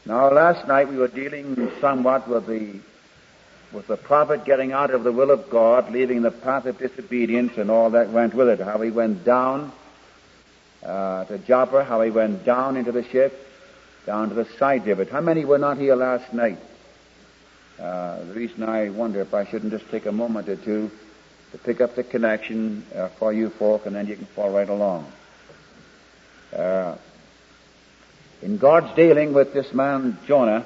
Now, last night we were dealing somewhat with the prophet getting out of the will of God, leaving the path of disobedience and all that went with it. How he went down to Joppa, how he went down into the ship, down to the sides of it. How many were not here last night? The reason I wonder if I shouldn't just take a moment or two to pick up the connection for you folk, and then you can follow right along. In God's dealing with this man Jonah,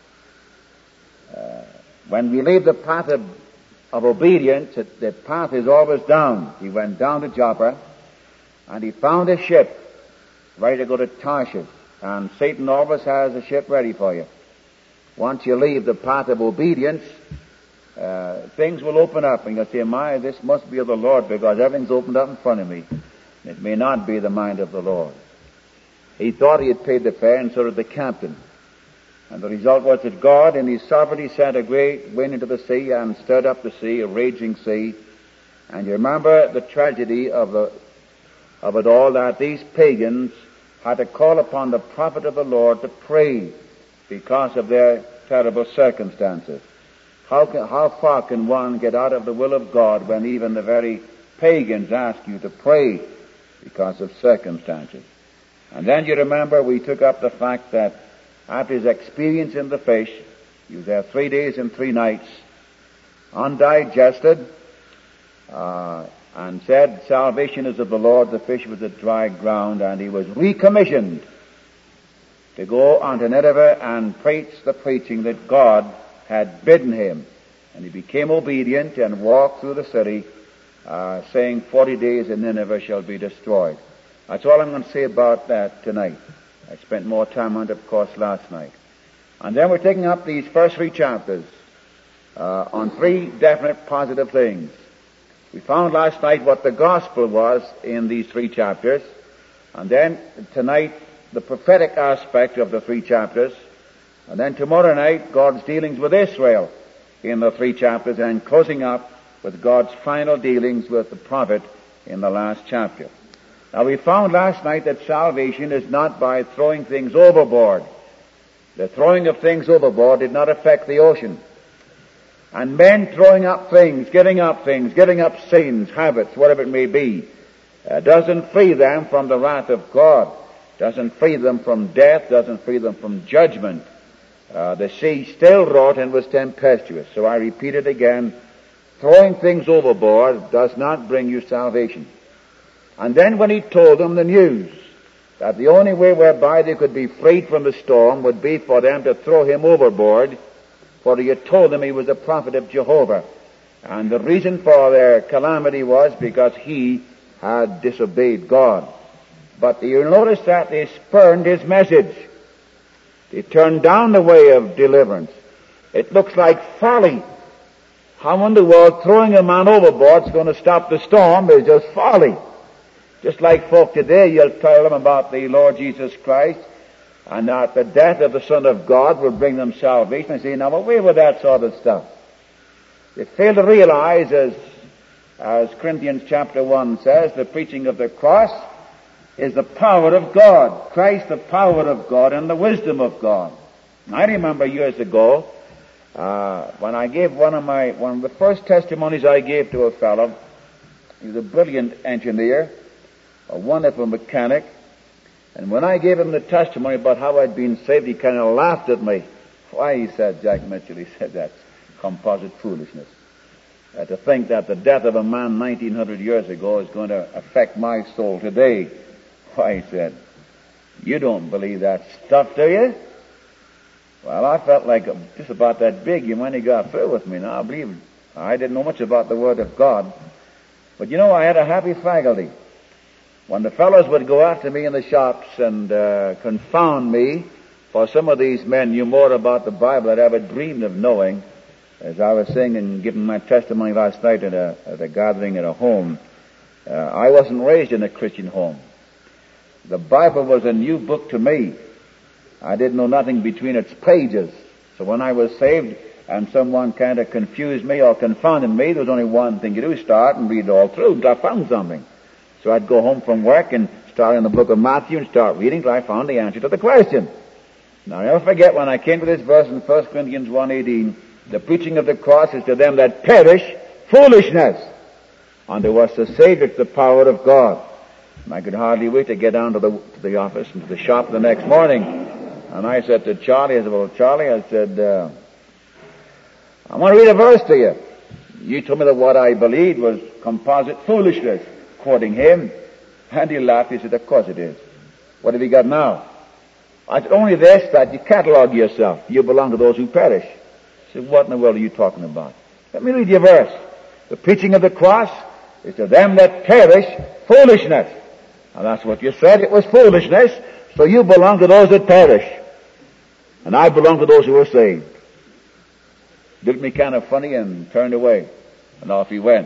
when we leave the path of obedience, the path is always down. He went down to Joppa, and he found a ship ready to go to Tarshish. And Satan always has a ship ready for you. Once you leave the path of obedience, things will open up, and you'll say, "My, this must be of the Lord, because everything's opened up in front of me." It may not be the mind of the Lord. He thought he had paid the fare, and so did the captain. And the result was that God, in His sovereignty, sent a great wind into the sea and stirred up the sea, a raging sea. And you remember the tragedy of it all, that these pagans had to call upon the prophet of the Lord to pray because of their terrible circumstances. How far can one get out of the will of God when even the very pagans ask you to pray because of circumstances? And then you remember we took up the fact that after his experience in the fish, he was there 3 days and 3 nights, undigested, and said, "Salvation is of the Lord." The fish was at dry ground, and he was recommissioned to go unto Nineveh and preach the preaching that God had bidden him. And he became obedient and walked through the city, saying, 40 days and Nineveh shall be destroyed. That's all I'm going to say about that tonight. I spent more time on it, of course, last night. And then we're taking up these first 3 chapters on 3 definite positive things. We found last night what the gospel was in these 3 chapters, and then tonight the prophetic aspect of the 3 chapters, and then tomorrow night God's dealings with Israel in the 3 chapters, and closing up with God's final dealings with the prophet in the last chapter. Now, we found last night that salvation is not by throwing things overboard. The throwing of things overboard did not affect the ocean. And men throwing up things, getting up sins, habits, whatever it may be, doesn't free them from the wrath of God, doesn't free them from death, doesn't free them from judgment. The sea still wrought and was tempestuous. So I repeat it again, throwing things overboard does not bring you salvation. And then when he told them the news that the only way whereby they could be freed from the storm would be for them to throw him overboard, for he had told them he was a prophet of Jehovah. And the reason for their calamity was because he had disobeyed God. But you'll notice that they spurned his message. They turned down the way of deliverance. It looks like folly. How in the world throwing a man overboard is going to stop the storm is just folly. Just like folk today, you'll tell them about the Lord Jesus Christ, and that the death of the Son of God will bring them salvation. I say, now away with that sort of stuff. They fail to realize, as Corinthians chapter 1 says, the preaching of the cross is the power of God. Christ, the power of God and the wisdom of God. I remember years ago, when I gave one of the first testimonies I gave to a fellow. He was a brilliant engineer, a wonderful mechanic, and when I gave him the testimony about how I'd been saved, he kind of laughed at me. "Why," he said, Jack Mitchell, he said, "that's composite foolishness. To think that the death of a man 1900 years ago is going to affect my soul today." "Why," he said, "you don't believe that stuff, do you?" Well, I felt like just about that big when he got through with me. Now, I believe I didn't know much about the Word of God, but you know, I had a happy faculty. When the fellows would go after me in the shops and confound me, for some of these men knew more about the Bible than I ever dreamed of knowing. As I was saying and giving my testimony last night at a gathering at a home, I wasn't raised in a Christian home. The Bible was a new book to me. I didn't know nothing between its pages. So when I was saved and someone kind of confused me or confounded me, there was only one thing to do: start and read it all through until I found something. So I'd go home from work and start in the book of Matthew and start reading till I found the answer to the question. Now, I'll never forget when I came to this verse in 1 Corinthians 1:18, the preaching of the cross is to them that perish foolishness. Unto us the Savior, it's the power of God. And I could hardly wait to get down to the office and to the shop the next morning. And I said to Charlie, I said, well, Charlie, I said, I want to read a verse to you. You told me that what I believed was composite foolishness, quoting him. And he laughed. He said, of course it is. What have you got now? I said, only this, that you catalog yourself. You belong to those who perish. He said, what in the world are you talking about? Let me read you a verse. The preaching of the cross is to them that perish foolishness. And that's what you said. It was foolishness. So you belong to those that perish. And I belong to those who are saved. Looked at me kind of funny and turned away. And off he went.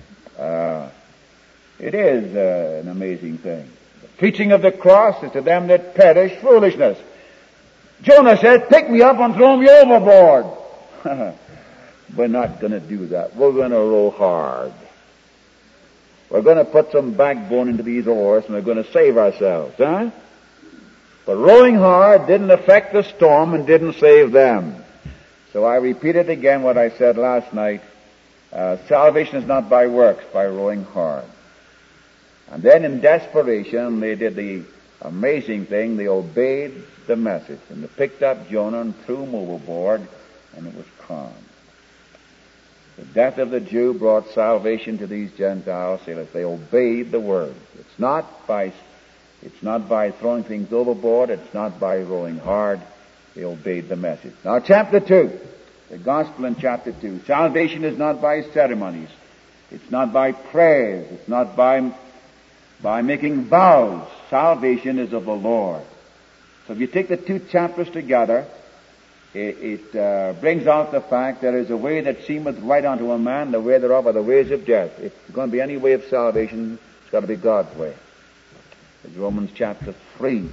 It is an amazing thing. The preaching of the cross is to them that perish foolishness. Jonah said, pick me up and throw me overboard. We're not going to do that. We're going to row hard. We're going to put some backbone into these oars and we're going to save ourselves. Huh? But rowing hard didn't affect the storm and didn't save them. So I repeated again what I said last night. Salvation is not by works, by rowing hard. And then in desperation, they did the amazing thing. They obeyed the message. And they picked up Jonah and threw him overboard, and it was calm. The death of the Jew brought salvation to these Gentile sailors. They obeyed the word. It's not by throwing things overboard. It's not by rowing hard. They obeyed the message. Now, chapter 2. The gospel in chapter 2. Salvation is not by ceremonies. It's not by prayers. It's not by making vows. Salvation is of the Lord. So if you take the two chapters together, it brings out the fact there is a way that seemeth right unto a man, the way thereof are the ways of death. If there's going to be any way of salvation, it's got to be God's way. It's Romans chapter 3.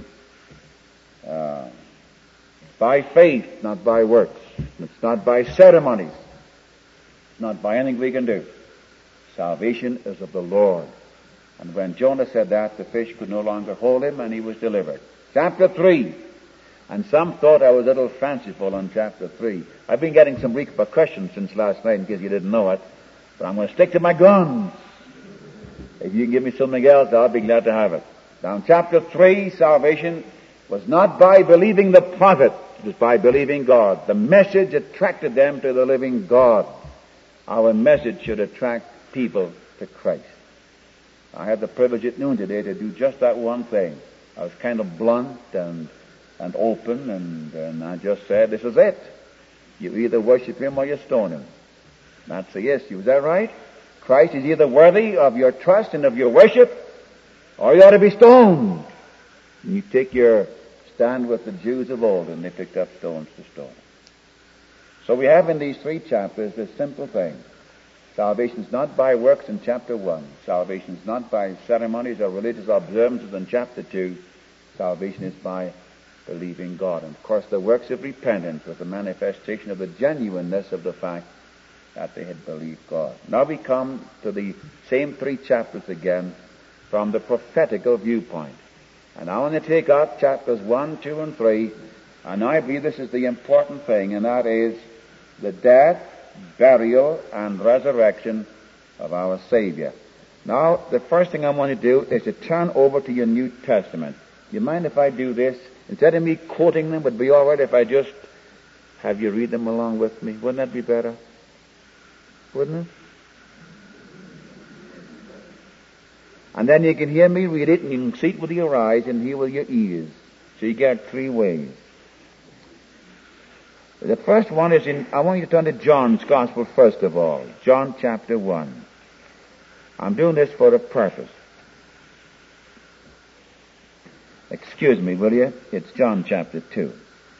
By faith, not by works. It's not by ceremonies. It's not by anything we can do. Salvation is of the Lord. And when Jonah said that, the fish could no longer hold him and he was delivered. Chapter 3. And some thought I was a little fanciful on chapter 3. I've been getting some repercussions since last night in case you didn't know it. But I'm going to stick to my guns. If you can give me something else, I'll be glad to have it. Now in chapter 3, salvation was not by believing the prophet. It was by believing God. The message attracted them to the living God. Our message should attract people to Christ. I had the privilege at noon today to do just that one thing. I was kind of blunt and open, and I just said, this is it. You either worship him or you stone him. That's the issue. Is that right? Christ is either worthy of your trust and of your worship, or you ought to be stoned. And you take your stand with the Jews of old, and they picked up stones to stone. So we have in these 3 chapters this simple thing. Salvation is not by works in chapter 1. Salvation is not by ceremonies or religious observances in chapter 2. Salvation is by believing God. And of course the works of repentance was a manifestation of the genuineness of the fact that they had believed God. Now we come to the same 3 chapters again from the prophetical viewpoint. And I want to take up chapters 1, 2, and 3, and I believe this is the important thing, and that is the death, burial, and resurrection of our Savior. Now, the first thing I want to do is to turn over to your New Testament. You mind if I do this? Instead of me quoting them, would it be all right if I just have you read them along with me? Wouldn't that be better? Wouldn't it? And then you can hear me read it, and you can see it with your eyes and hear with your ears. So you get 3 ways. The first one is I want you to turn to John's Gospel first of all. John chapter 1. I'm doing this for a purpose. Excuse me, will you? It's John chapter 2.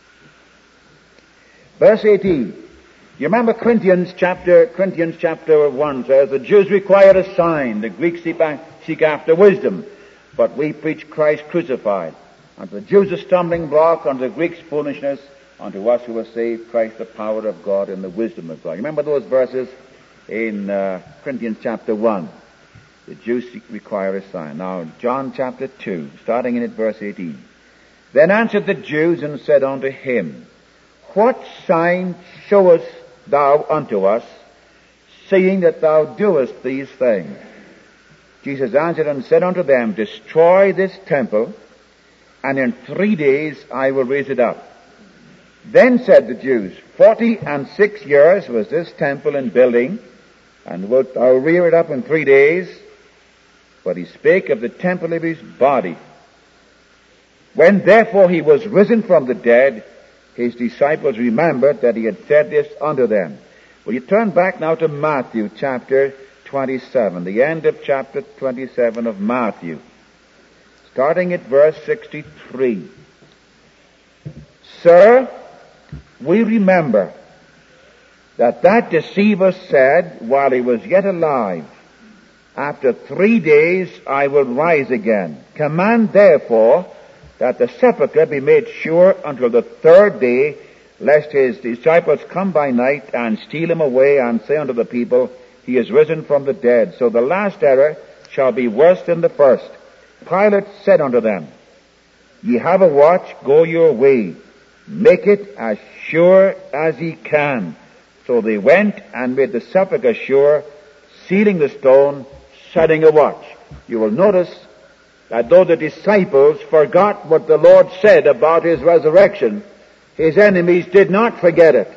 Verse 18. You remember Corinthians chapter 1 says, the Jews require a sign, the Greeks seek after wisdom, but we preach Christ crucified. Unto the Jews a stumbling block, unto the Greeks foolishness, unto us who are saved, Christ the power of God and the wisdom of God. You remember those verses in Corinthians chapter 1? The Jews require a sign. Now, John chapter 2, starting in at verse 18. Then answered the Jews and said unto him, What sign showest thou unto us, seeing that thou doest these things? Jesus answered and said unto them, Destroy this temple, and in 3 days I will raise it up. Then said the Jews, 46 years was this temple in building, and wilt thou rear it up in 3 days? But he spake of the temple of his body. When therefore he was risen from the dead, his disciples remembered that he had said this unto them. Will you turn back now to Matthew chapter 27, the end of chapter 27 of Matthew, starting at verse 63. Sir, we remember that deceiver said while he was yet alive, After 3 days I will rise again. Command therefore that the sepulchre be made sure until the 3rd day, lest his disciples come by night and steal him away and say unto the people, He is risen from the dead. So the last error shall be worse than the first. Pilate said unto them, Ye have a watch, go your way. Make it as sure as ye can. So they went and made the sepulchre sure, sealing the stone, setting a watch. You will notice that though the disciples forgot what the Lord said about his resurrection, his enemies did not forget it.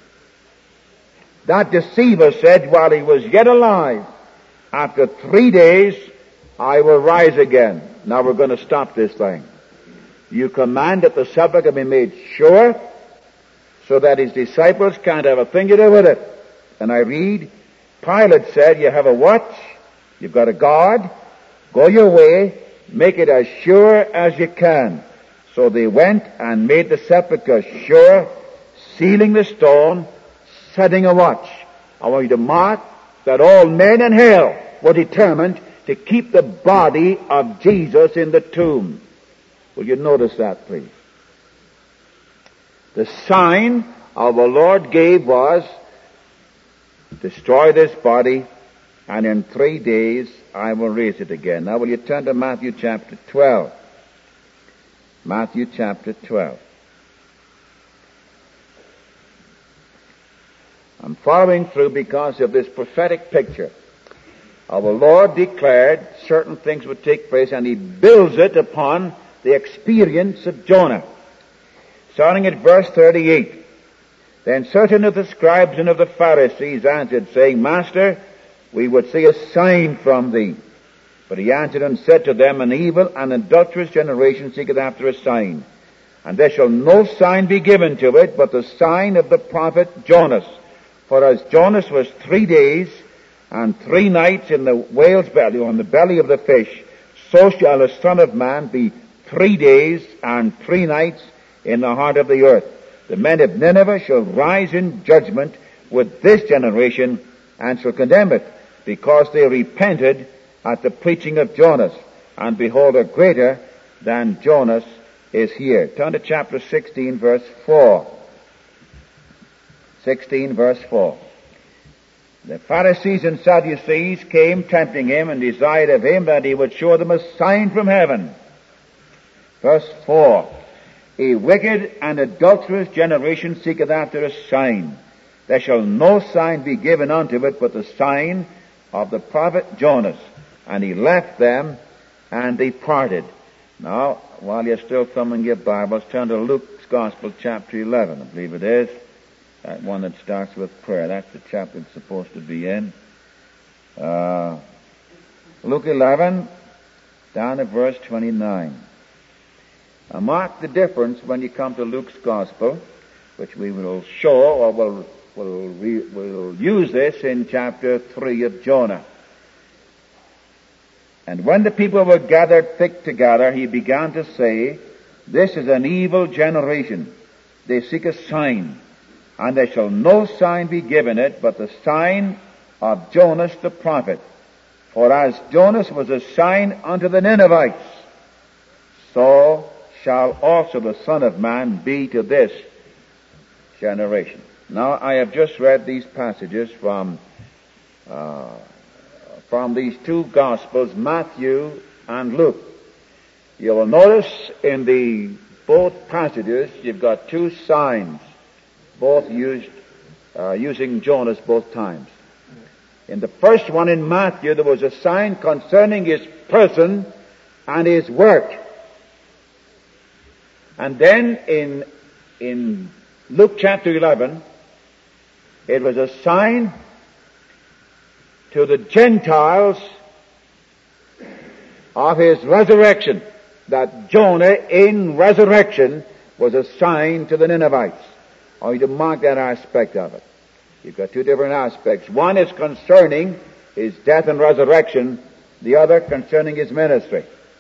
That deceiver said while he was yet alive, After 3 days I will rise again. Now we're going to stop this thing. You command that the sepulchre be made sure, so that his disciples can't have a thing to do with it. And I read, Pilate said, You have a watch, you've got a guard, go your way, make it as sure as you can. So they went and made the sepulchre sure, sealing the stone, setting a watch. I want you to mark that all men in hell were determined to keep the body of Jesus in the tomb. Will you notice that, please? The sign our Lord gave was, Destroy this body, and in 3 days I will raise it again. Now will you turn to Matthew chapter 12. Matthew chapter 12. I'm following through because of this prophetic picture. Our Lord declared certain things would take place, and He builds it upon the experience of Jonah. Starting at verse 38. Then certain of the scribes and of the Pharisees answered, saying, Master, we would see a sign from thee. But he answered and said to them, An evil and adulterous generation seeketh after a sign. And there shall no sign be given to it, but the sign of the prophet Jonas. For as Jonas was 3 days and 3 nights in the whale's belly, or in the belly of the fish, so shall the Son of Man be 3 days and 3 nights in the heart of the earth. The men of Nineveh shall rise in judgment with this generation and shall condemn it, because they repented at the preaching of Jonas. And behold, a greater than Jonas is here. Turn to chapter 16, verse 4. 16, verse 4. The Pharisees and Sadducees came tempting him and desired of him that he would show them a sign from heaven. Verse 4. A wicked and adulterous generation seeketh after a sign. There shall no sign be given unto it but the sign of the prophet Jonas. And he left them and departed. Now, while you're still thumbing your Bibles, turn to Luke's Gospel, chapter 11, I believe it is. That one that starts with prayer. That's the chapter it's supposed to be in. Luke 11, down at verse 29. Now mark the difference when you come to Luke's Gospel, which we will show, or we'll use this in chapter 3 of Jonah. And when the people were gathered thick together, he began to say, This is an evil generation. They seek a sign, and there shall no sign be given it but the sign of Jonas the prophet. For as Jonas was a sign unto the Ninevites, so shall also the Son of Man be to this generation. Now, I have just read these passages from these two Gospels, Matthew and Luke. You will notice in the both passages, you've got two signs, both using Jonas both times. In the first one in Matthew, there was a sign concerning his person and his work. And then in Luke chapter 11, it was a sign to the Gentiles of his resurrection. That Jonah in resurrection was a sign to the Ninevites. I want you to mark that aspect of it. You've got two different aspects. One is concerning his death and resurrection, the other concerning his ministry.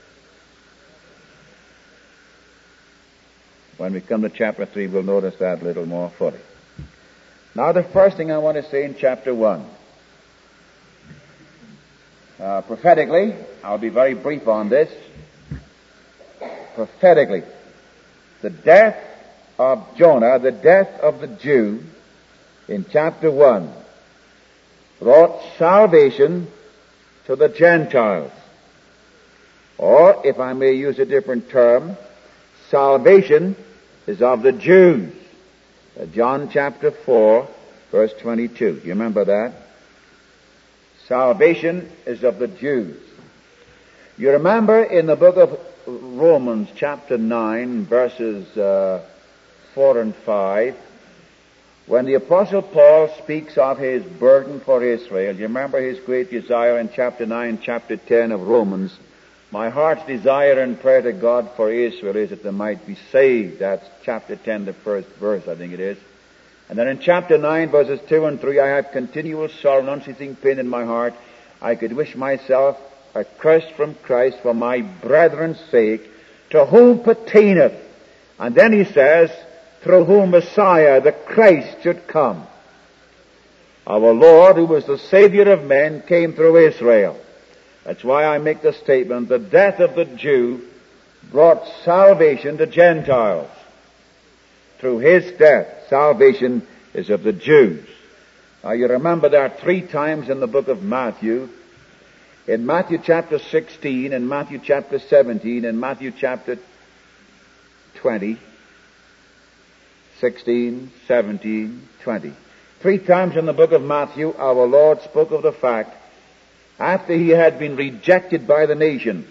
When we come to chapter 3, we'll notice that a little more fully. Now, the first thing I want to say in chapter 1. Prophetically, I'll be very brief on this. Prophetically, the death of Jonah, the death of the Jew, in chapter 1, brought salvation to the Gentiles. Or, if I may use a different term, salvation is of the Jews. John chapter 4, verse 22. You remember that? Salvation is of the Jews. You remember in the book of Romans chapter 9, verses 4 and 5, when the Apostle Paul speaks of his burden for Israel, you remember his great desire in chapter 9, chapter 10 of Romans. My heart's desire and prayer to God for Israel is that they might be saved. That's chapter 10, the first verse, I think it is. And then in chapter 9, verses 2 and 3, I have continual sorrow and unceasing pain in my heart. I could wish myself accursed from Christ for my brethren's sake, to whom pertaineth. And then he says, through whom Messiah, the Christ, should come. Our Lord, who was the Savior of men, came through Israel. That's why I make the statement, the death of the Jew brought salvation to Gentiles. Through his death, salvation is of the Jews. Now you remember there are 3 times in the book of Matthew, in Matthew chapter 16, in Matthew chapter 17, in Matthew chapter 20, 16, 17, 20. 3 times in the book of Matthew, our Lord spoke of the fact, after he had been rejected by the nation.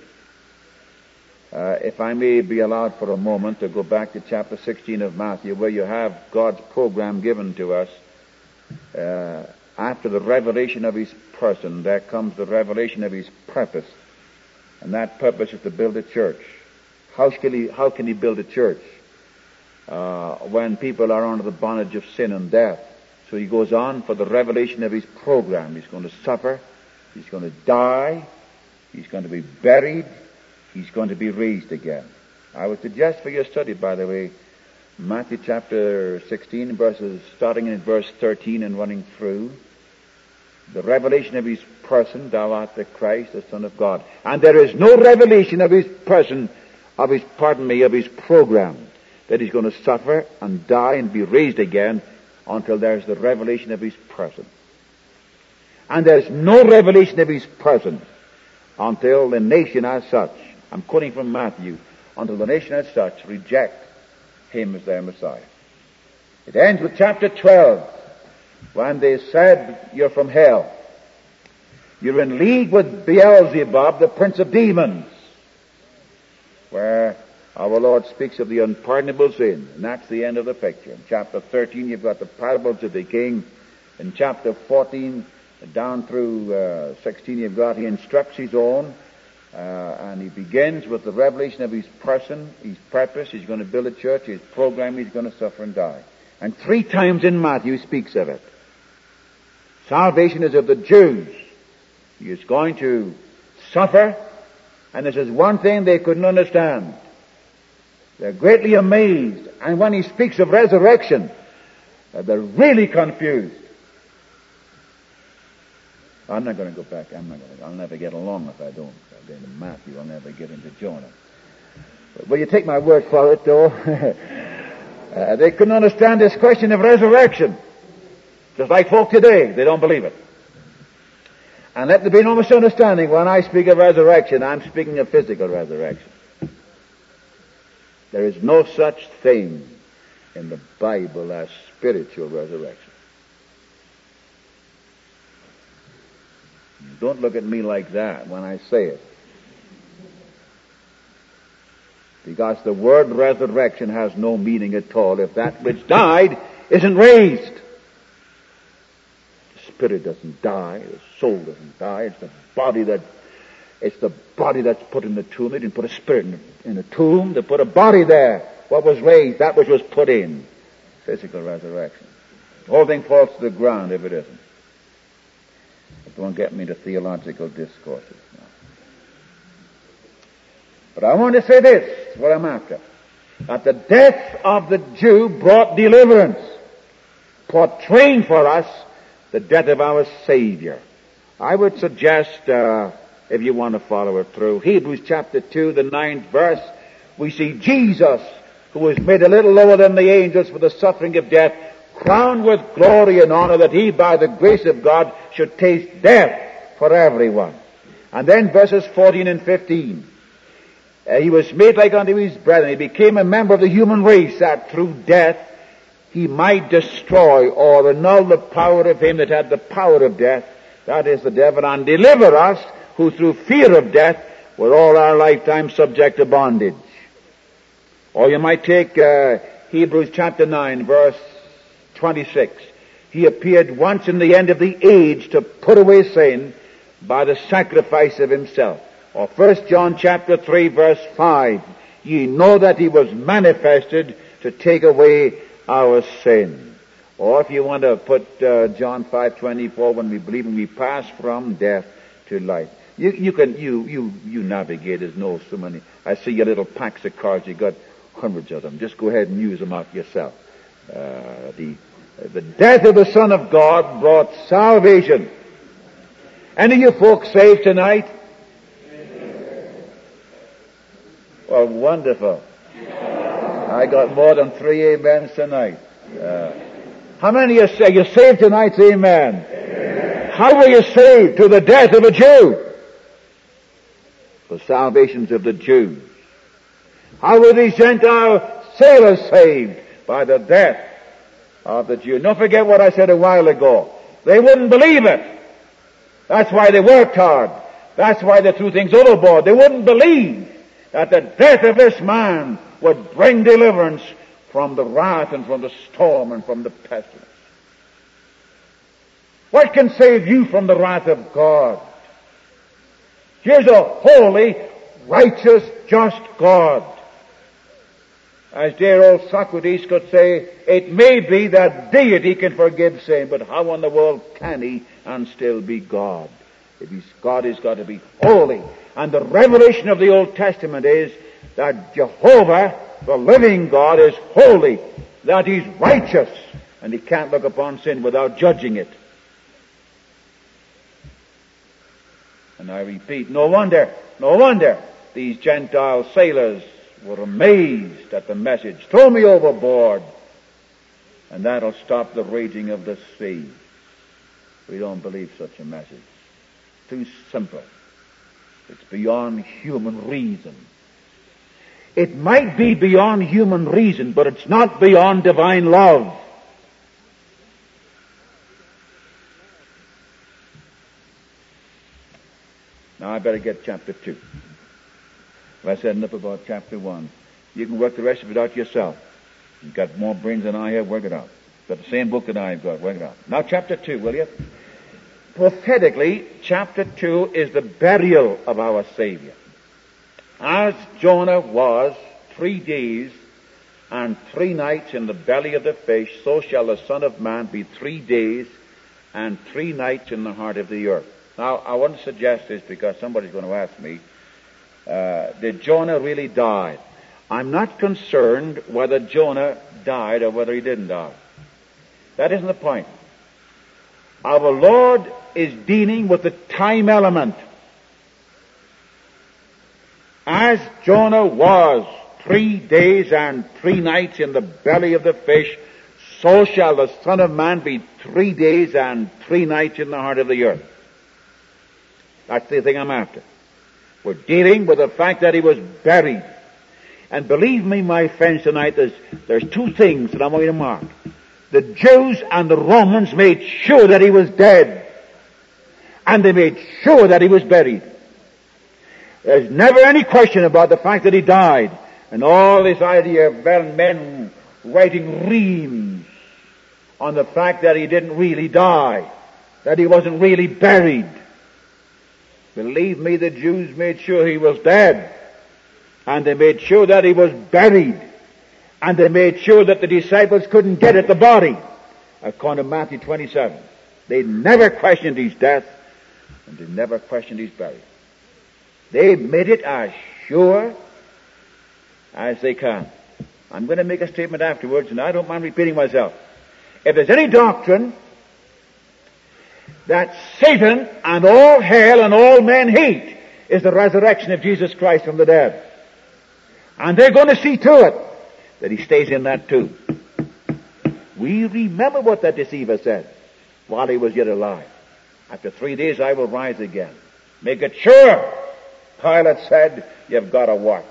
If I may be allowed for a moment to go back to chapter 16 of Matthew, where you have God's program given to us. After the revelation of his person, there comes the revelation of his purpose. And that purpose is to build a church. How can he build a church? When people are under the bondage of sin and death. So he goes on for the revelation of his program. He's going to suffer. He's going to die. He's going to be buried. He's going to be raised again. I would suggest for your study, by the way, Matthew chapter 16, starting in verse 13 and running through, the revelation of his person, thou art the Christ, the Son of God. And there is no revelation of his person, of his program, that he's going to suffer and die and be raised again until there's the revelation of his person. And there's no revelation of his person until the nation as such, I'm quoting from Matthew, until the nation as such reject him as their Messiah. It ends with chapter 12, when they said, you're from hell. You're in league with Beelzebub, the prince of demons, where our Lord speaks of the unpardonable sin, and that's the end of the picture. In chapter 13, you've got the parables of the king. In chapter 14, down through 16, you've got he instructs his own, and he begins with the revelation of his person, his purpose. He's going to build a church, his program, he's going to suffer and die. And 3 times in Matthew speaks of it. Salvation is of the Jews. He is going to suffer, and this is one thing they couldn't understand. They're greatly amazed, and when he speaks of resurrection, they're really confused. I'm not going to go back. I'll never get along if I don't. I'll get into Matthew. I'll never get into Jonah. But you take my word for it, though. They couldn't understand this question of resurrection. Just like folk today, they don't believe it. And let there be no misunderstanding. When I speak of resurrection, I'm speaking of physical resurrection. There is no such thing in the Bible as spiritual resurrection. Don't look at me like that when I say it. Because the word resurrection has no meaning at all if that which died isn't raised. The spirit doesn't die, the soul doesn't die, it's the body that's put in the tomb. They didn't put a spirit in a tomb, they put a body there. What was raised, that which was put in. Physical resurrection. The whole thing falls to the ground if it isn't. But don't get me into theological discourses now. But I want to say this, what I'm after. That the death of the Jew brought deliverance, portraying for us the death of our Savior. I would suggest, if you want to follow it through, Hebrews chapter 2, the 9th verse, we see Jesus, who was made a little lower than the angels for the suffering of death, crowned with glory and honor, that he, by the grace of God, should taste death for everyone. And then verses 14 and 15. He was made like unto his brethren. He became a member of the human race, that through death he might destroy or annul the power of him that had the power of death, that is the devil, and deliver us, who through fear of death were all our lifetime subject to bondage. Or you might take Hebrews chapter 9, verse 26. He appeared once in the end of the age to put away sin by the sacrifice of himself. Or 1 John chapter 3, verse 5. Ye know that he was manifested to take away our sin. Or if you want to put John 5:24, when we believe and we pass from death to life. You navigators know so many. I see your little packs of cards. You got hundreds of them. Just go ahead and use them out yourself. The death of the Son of God brought salvation. Any of you folks saved tonight? Well, wonderful. I got more than 3 amens tonight. How many of you are saved tonight? Say amen. Amen. How were you saved? To the death of a Jew. The salvations of the Jews. How were these Gentile sailors saved? By the death of the Jew. Don't forget what I said a while ago. They wouldn't believe it. That's why they worked hard. That's why they threw things overboard. They wouldn't believe that the death of this man would bring deliverance from the wrath and from the storm and from the pestilence. What can save you from the wrath of God? Here's a holy, righteous, just God. As dear old Socrates could say, it may be that deity can forgive sin, but how in the world can he and still be God? If he's God, he's got to be holy. And the revelation of the Old Testament is that Jehovah, the living God, is holy, that he's righteous, and he can't look upon sin without judging it. And I repeat, no wonder these Gentile sailors were amazed at the message. Throw me overboard, and that'll stop the raging of the sea. We don't believe such a message. Too simple. It's beyond human reason. It might be beyond human reason, but it's not beyond divine love. Now I better get chapter 2. I said enough about chapter 1. You can work the rest of it out yourself. You've got more brains than I have, work it out. You've got the same book that I've got, work it out. Now chapter 2, will you? Prophetically, chapter 2 is the burial of our Savior. As Jonah was 3 days and 3 nights in the belly of the fish, so shall the Son of Man be 3 days and 3 nights in the heart of the earth. Now, I want to suggest this because somebody's going to ask me, did Jonah really die? I'm not concerned whether Jonah died or whether he didn't die. That isn't the point. Our Lord is dealing with the time element. As Jonah was 3 days and 3 nights in the belly of the fish, so shall the Son of Man be 3 days and 3 nights in the heart of the earth. That's the thing I'm after. We're dealing with the fact that he was buried. And believe me, my friends, tonight there's two things that I want you to mark. The Jews and the Romans made sure that he was dead. And they made sure that he was buried. There's never any question about the fact that he died. And all this idea of men writing reams on the fact that he didn't really die, that he wasn't really buried. Believe me, the Jews made sure he was dead. And they made sure that he was buried. And they made sure that the disciples couldn't get at the body. According to Matthew 27. They never questioned his death, and they never questioned his burial. They made it as sure as they can. I'm going to make a statement afterwards, and I don't mind repeating myself. If there's any doctrine that Satan and all hell and all men hate is the resurrection of Jesus Christ from the dead. And they're going to see to it that he stays in that too. We remember what that deceiver said while he was yet alive. After 3 days I will rise again. Make it sure. Pilate said, you've got to watch.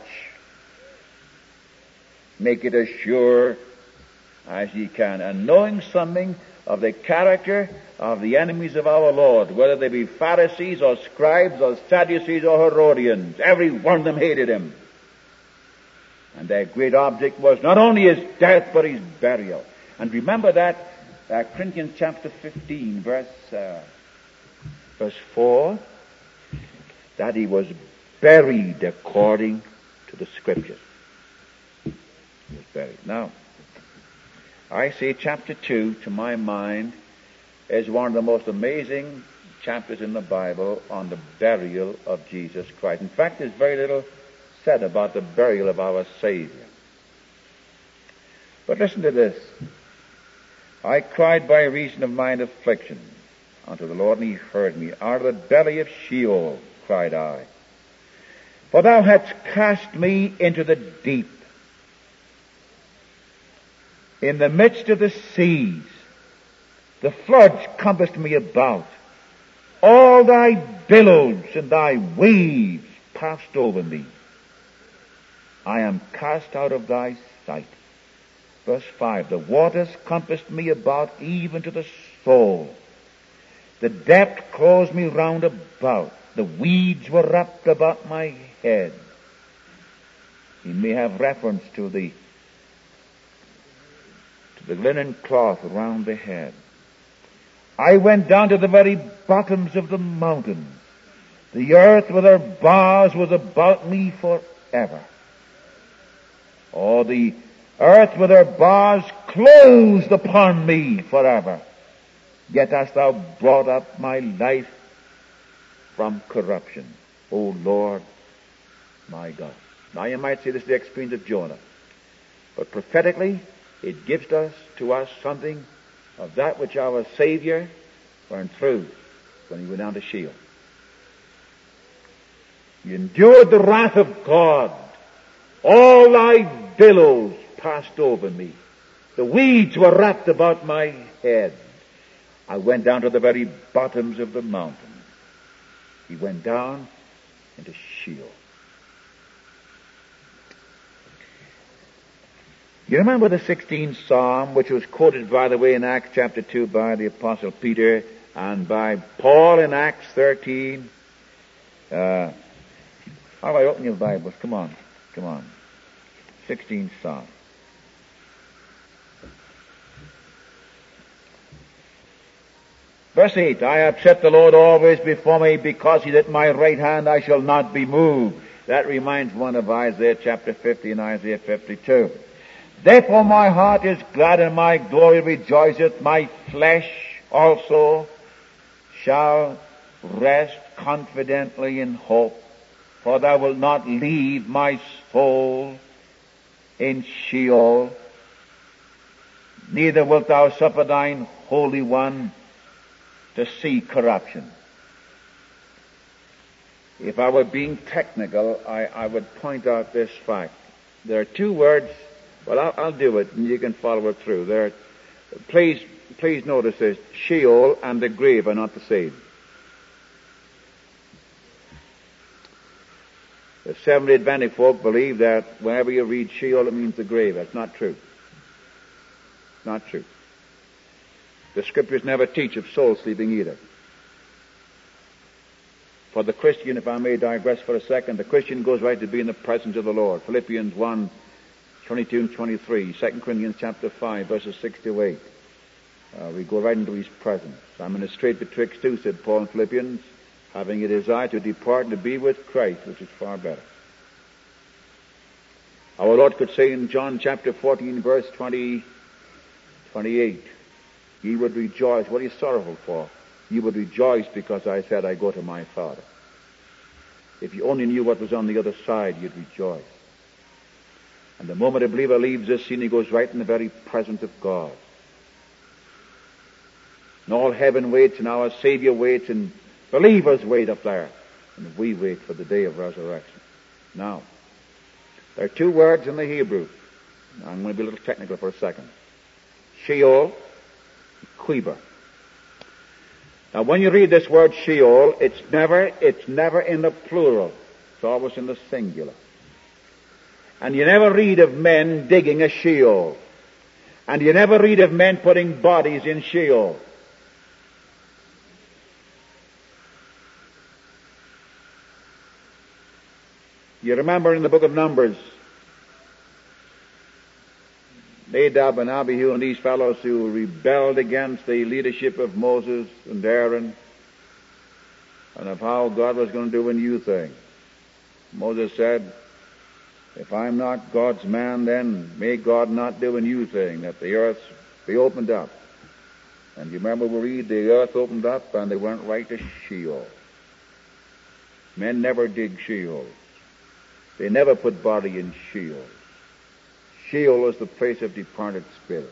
Make it as sure as you can. And knowing something of the character of the enemies of our Lord, whether they be Pharisees or scribes or Sadducees or Herodians, every one of them hated him. And their great object was not only his death, but his burial. And remember that Corinthians chapter 15, verse 4, that he was buried according to the Scriptures. He was buried. Now, I say chapter 2, to my mind, is one of the most amazing chapters in the Bible on the burial of Jesus Christ. In fact, there's very little said about the burial of our Savior. But listen to this. I cried by reason of mine affliction unto the Lord, and he heard me. Out of the belly of Sheol cried I. For thou hadst cast me into the deep, in the midst of the seas. The floods compassed me about. All thy billows and thy waves passed over me. I am cast out of thy sight. Verse 5, the waters compassed me about even to the soul. The depth closed me round about. The weeds were wrapped about my head. He may have reference to the linen cloth around the head. I went down to the very bottoms of the mountains. The earth with her bars was about me forever. Or the earth with her bars closed upon me forever. Yet hast thou brought up my life from corruption, O Lord my God. Now you might say this is the experience of Jonah. But prophetically, it gives to us something of that which our Savior went through when he went down to Sheol. He endured the wrath of God. All thy billows passed over me. The weeds were wrapped about my head. I went down to the very bottoms of the mountain. He went down into Sheol. You remember the 16th Psalm, which was quoted, by the way, in Acts chapter 2 by the Apostle Peter and by Paul in Acts 13. How do I open your Bibles? Come on. 16th Psalm. Verse 8, I have set the Lord always before me, because he is at my right hand, I shall not be moved. That reminds one of Isaiah chapter 50 and Isaiah 52. Therefore my heart is glad and my glory rejoiceth. My flesh also shall rest confidently in hope. For thou wilt not leave my soul in Sheol, neither wilt thou suffer thine Holy One to see corruption. If I were being technical, I would point out this fact. There are two words. Well, I'll do it, and you can follow it through. Please notice this. Sheol and the grave are not the same. The Seventh-day Adventist folk believe that whenever you read Sheol, it means the grave. That's not true. Not true. The Scriptures never teach of soul sleeping either. For the Christian, if I may digress for a second, the Christian goes right to be in the presence of the Lord. Philippians 1, 22 and 23, 2 Corinthians chapter 5, verses 6 to 8. We go right into His presence. I'm in a strait betwixt two, said Paul in Philippians, having a desire to depart and to be with Christ, which is far better. Our Lord could say in John chapter 14, verse 28, ye would rejoice. What are you sorrowful for? You would rejoice because I said I go to my Father. If you only knew what was on the other side, you'd rejoice. And the moment a believer leaves this scene, he goes right in the very presence of God. And all heaven waits, and our Savior waits, and believers wait up there. And we wait for the day of resurrection. Now, there are two words in the Hebrew. I'm going to be a little technical for a second. Sheol, Quiber. Now, when you read this word Sheol, it's never in the plural. It's always in the singular. And you never read of men digging a Sheol. And you never read of men putting bodies in Sheol. You remember in the book of Numbers, Nadab and Abihu and these fellows who rebelled against the leadership of Moses and Aaron, and of how God was going to do a new thing. Moses said, if I'm not God's man, then may God not do a new thing, that the earth be opened up. And you remember we read, the earth opened up and they went right to Sheol. Men never dig Sheol. They never put body in Sheol. Sheol is the place of departed spirits.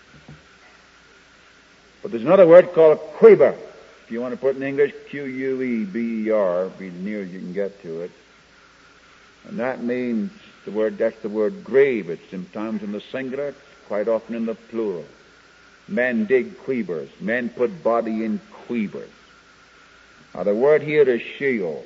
But there's another word called Quiber. If you want to put in English, Q-U-E-B-E-R, be near as you can get to it. And that means that's the word grave. It's sometimes in the singular, it's quite often in the plural. Men dig quibers. Men put body in quibers. Now the word here is Sheol.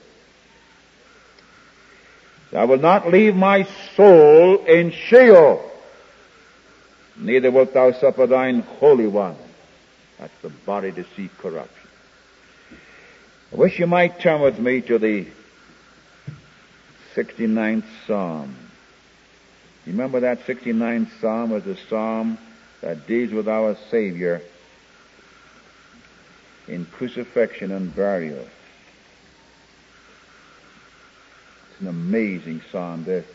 I will not leave my soul in Sheol, neither wilt thou suffer thine Holy One. That's the body to see corruption. I wish you might turn with me to the 69th Psalm. You remember that 69th Psalm was the psalm that deals with our Savior in crucifixion and burial. It's an amazing psalm, this.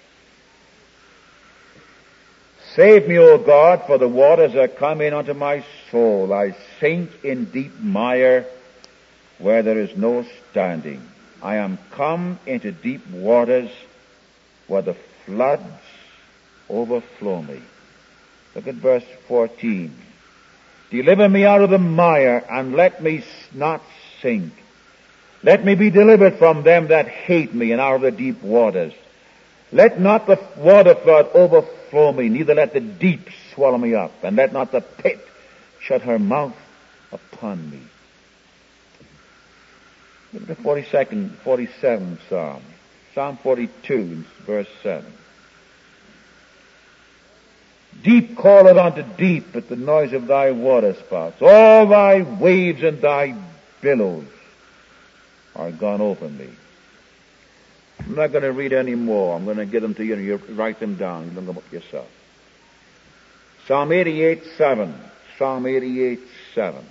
Save me, O God, for the waters are come in unto my soul. I sink in deep mire where there is no standing. I am come into deep waters where the floods overflow me. Look at verse 14. Deliver me out of the mire and let me not sink. Let me be delivered from them that hate me and out of the deep waters. Let not the water flood overflow me, neither let the deep swallow me up, and let not the pit shut her mouth upon me. Look at the 47th Psalm. Psalm 42, verse 7. Deep calleth unto deep at the noise of thy waterspouts. All thy waves and thy billows are gone over me. I'm not going to read any more. I'm going to give them to you and you write them down. You look them up yourself. Psalm 88:7. Psalm 88:7.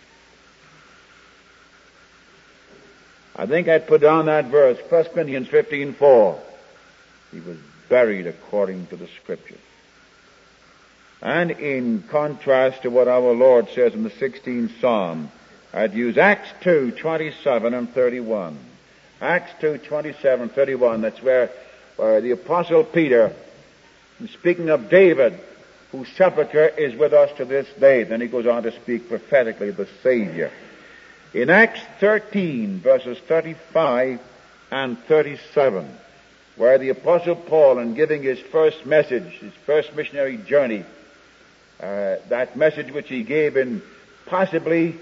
I think I'd put down that verse, 1 Corinthians 15:4. He was buried according to the Scriptures. And in contrast to what our Lord says in the 16th Psalm, I'd use Acts 2:27 and 31. Acts 2:27 and 31, that's where the Apostle Peter, speaking of David, whose sepulchre is with us to this day, then he goes on to speak prophetically of the Savior. In Acts 13, verses 35 and 37, where the Apostle Paul, in giving his first message, his first missionary journey, that message which he gave in possibly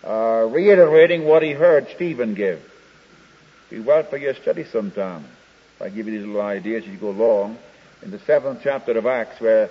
reiterating what he heard Stephen give. Be well for your study sometime. I give you these little ideas as you go along. In the 7th chapter of Acts where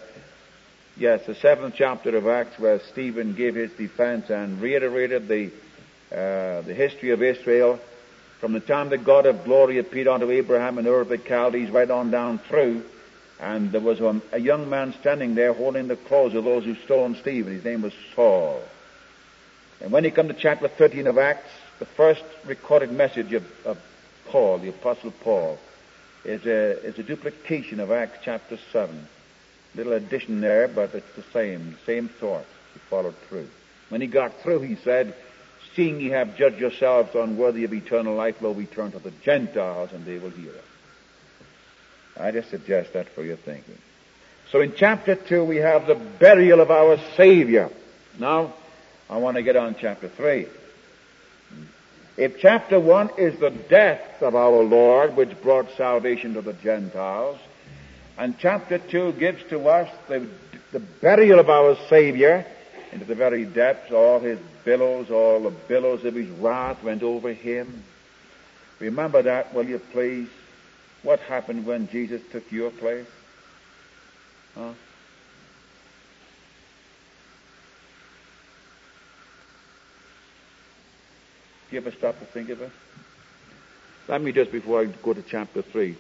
Stephen gave his defense and reiterated the history of Israel from the time that God of glory appeared unto Abraham in Ur of the Chaldees right on down through. And there was a young man standing there holding the clothes of those who stoned Stephen. His name was Saul. And when you come to chapter 13 of Acts, the first recorded message of Paul, the Apostle Paul, is a duplication of Acts chapter 7. Little addition there, but it's the same thought. He followed through. When he got through, he said, seeing ye have judged yourselves unworthy of eternal life, lo, we turn to the Gentiles, and they will hear us. I just suggest that for your thinking. So in chapter 2, we have the burial of our Savior. Now, I want to get on chapter 3. If chapter 1 is the death of our Lord, which brought salvation to the Gentiles, and chapter 2 gives to us the burial of our Savior into the very depths, all the billows of his wrath went over him. Remember that, will you please? What happened when Jesus took your place? Huh? Do you ever stop to think of it? Let me just, before I go to chapter 3,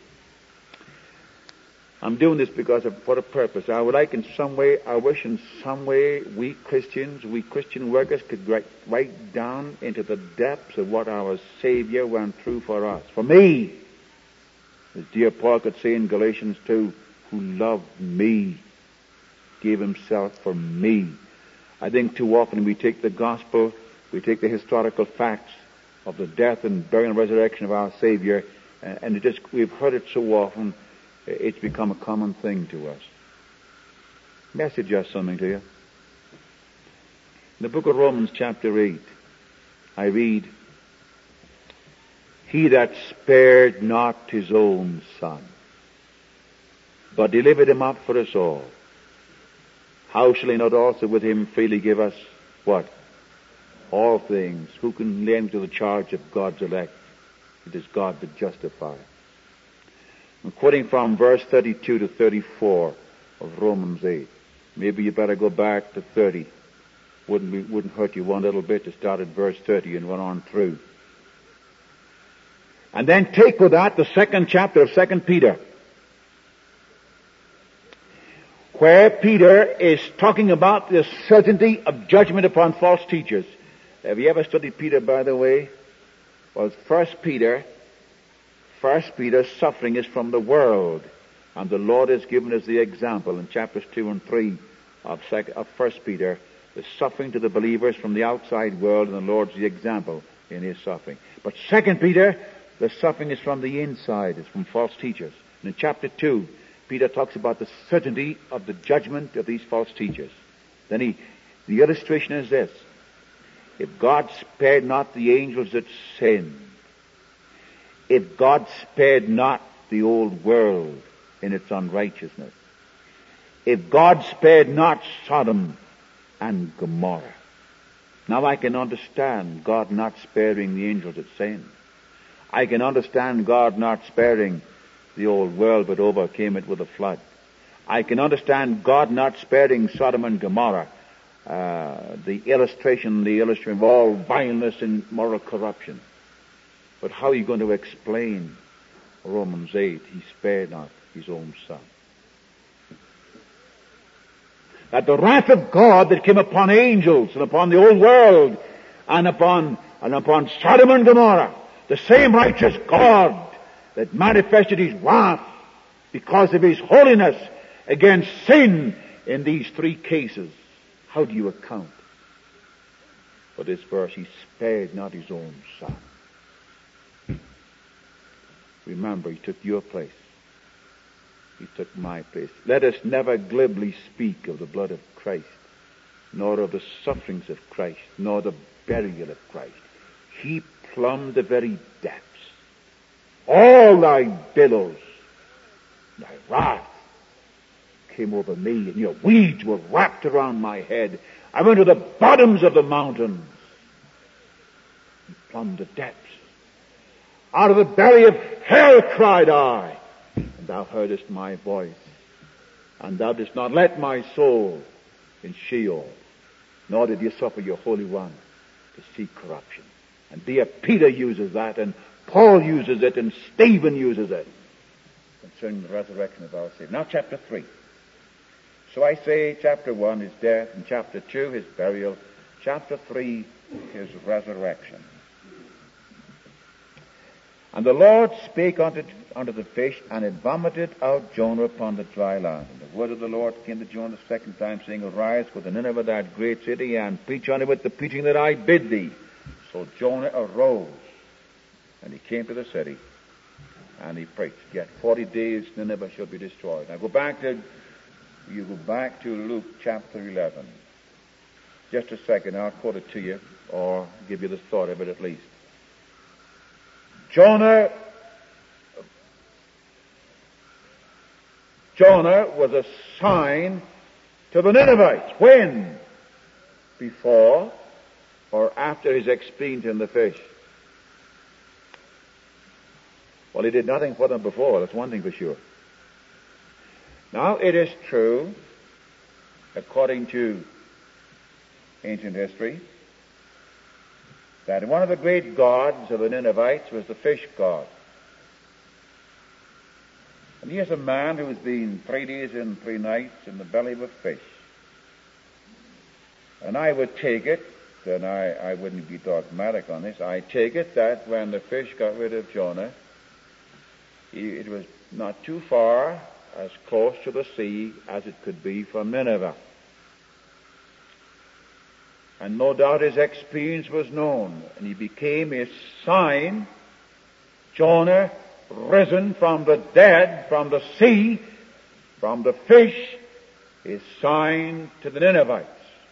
I'm doing this for a purpose. I wish in some way we Christian workers could write down into the depths of what our Savior went through for us. For me, as dear Paul could say in Galatians 2, who loved me, gave himself for me. I think too often we take the gospel, we take the historical facts of the death and burial and resurrection of our Savior, and we've heard it so often, it's become a common thing to us. May I suggest something to you? In the book of Romans chapter 8, I read, he that spared not his own Son, but delivered him up for us all, how shall he not also with him freely give us what? All things. Who can lay to the charge of God's elect? It is God that justifies. I'm quoting from verse 32 to 34 of Romans 8. Maybe you better go back to 30. Wouldn't hurt you one little bit to start at verse 30 and run on through. And then take with that the 2nd chapter of 2 Peter, where Peter is talking about the certainty of judgment upon false teachers. Have you ever studied Peter, by the way? Well, 1 Peter, suffering is from the world. And the Lord has given us the example in chapters 2 and 3 of 1 Peter, the suffering to the believers from the outside world, and the Lord's the example in his suffering. But 2 Peter, the suffering is from the inside. It's from false teachers. And in chapter 2, Peter talks about the certainty of the judgment of these false teachers. Then the illustration is this. If God spared not the angels that sinned, if God spared not the old world in its unrighteousness, if God spared not Sodom and Gomorrah. Now I can understand God not sparing the angels that sinned. I can understand God not sparing the old world but overcame it with a flood. I can understand God not sparing Sodom and Gomorrah, the illustration of all vileness and moral corruption. But how are you going to explain Romans 8? He spared not his own Son. That the wrath of God that came upon angels and upon the old world and upon Sodom and Gomorrah, the same righteous God that manifested his wrath because of his holiness against sin in these 3 cases. How do you account for this verse? He spared not his own Son. Remember, he took your place. He took my place. Let us never glibly speak of the blood of Christ, nor of the sufferings of Christ, nor the burial of Christ. He plumbed the very depths. All thy billows, thy wrath came over me, and your weeds were wrapped around my head. I went to the bottoms of the mountains and plumbed the depths. Out of the belly of hell cried I, and thou heardest my voice. And thou didst not let my soul in Sheol, nor did you suffer your Holy One to see corruption. And dear Peter uses that, and Paul uses it, and Stephen uses it concerning the resurrection of our Savior. Now chapter 3. So I say chapter 1 is death, and chapter 2 his burial, chapter 3 his resurrection. And the Lord spake unto the fish, and it vomited out Jonah upon the dry land. And the word of the Lord came to Jonah the second time, saying, Arise, go to Nineveh, that great city, and preach unto it the preaching that I bid thee. So Jonah arose, and he came to the city, and he preached. Yet 40 days Nineveh shall be destroyed. Now you go back to Luke chapter 11. Just a second, I'll quote it to you, or give you the thought of it at least. Jonah was a sign to the Ninevites. When? Before or after his experience in the fish? Well, he did nothing for them before, that's one thing for sure. Now, it is true, according to ancient history, that one of the great gods of the Ninevites was the fish god. And here's a man who has been 3 days and 3 nights in the belly of a fish. And I would take it, and I wouldn't be dogmatic on this, I take it that when the fish got rid of Jonah, it was not too far, as close to the sea as it could be from Nineveh. And no doubt his experience was known, and he became a sign, Jonah risen from the dead, from the sea, from the fish, a sign to the Ninevites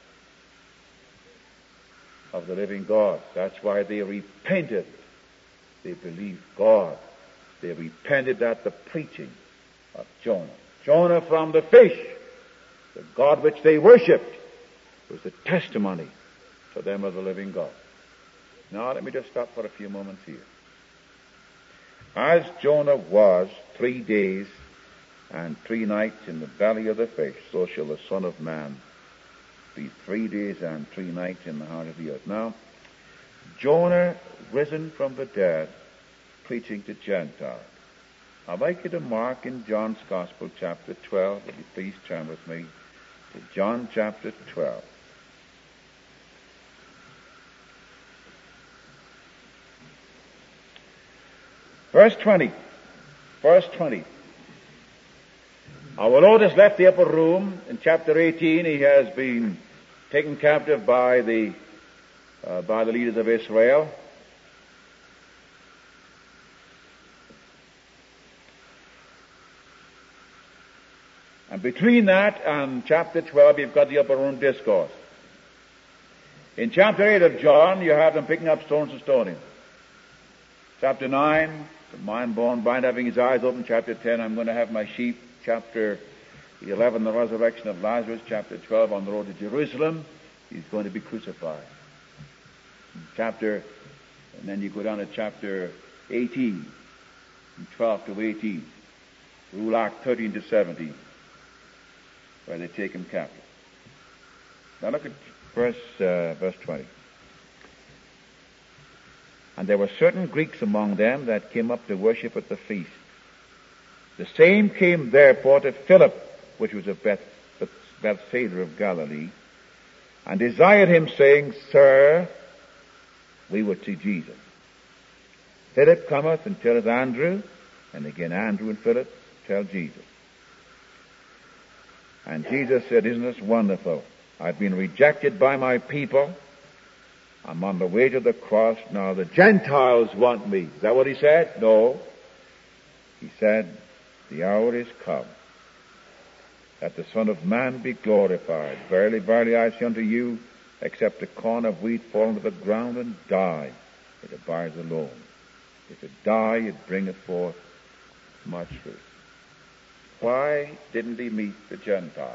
of the living God. That's why they repented. They believed God. They repented at the preaching of Jonah. Jonah from the fish, the God which they worshipped, was the testimony to them of the living God. Now let me just stop for a few moments here. As Jonah was 3 days and 3 nights in the belly of the fish, so shall the Son of Man be 3 days and 3 nights in the heart of the earth. Now, Jonah risen from the dead, preaching to Gentiles. I'd like you to mark in John's Gospel, chapter 12. Would you please turn with me to John chapter 12. Verse 20. Verse 20. Our Lord has left the upper room. In chapter 18, he has been taken captive by the leaders of Israel. And between that and chapter 12, you've got the upper room discourse. In chapter 8 of John, you have them picking up stones and stoning. Chapter 9, the mind-born blind having his eyes open. Chapter 10, I'm going to have my sheep. Chapter 11, the resurrection of Lazarus. Chapter 12, on the road to Jerusalem, he's going to be crucified. And then you go down to chapter 18, from 12 to 18, through Act 13 to 17, where they take him captive. Now look at verse 20. And there were certain Greeks among them that came up to worship at the feast. The same came therefore to Philip, which was of Bethsaida of Galilee, and desired him, saying, Sir, we would see Jesus. Philip cometh and telleth Andrew, and again Andrew and Philip tell Jesus. And Jesus said, Isn't this wonderful? I've been rejected by my people. I'm on the way to the cross. Now the Gentiles want me. Is that what he said? No. He said, the hour is come that the Son of Man be glorified. Verily, verily, I say unto you, except a corn of wheat fall into the ground and die, it abides alone. If it die, it bringeth forth much fruit. Why didn't he meet the Gentiles?